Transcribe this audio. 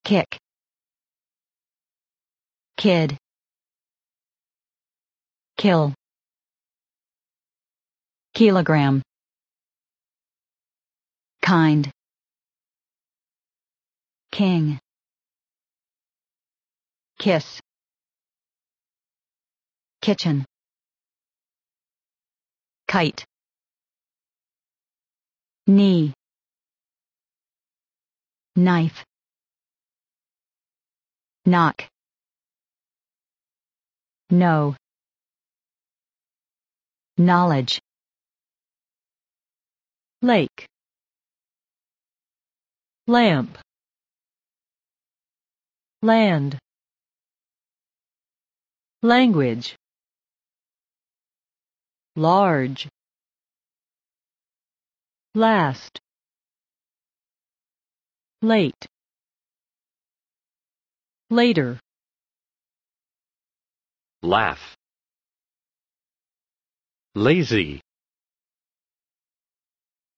kick, kid, kill, kilogram, kind, king, kiss, kitchen, kite, knee, knife, knock, no, knowledge, lake, lamp, land, language, large, last, late, later, laugh, lazy.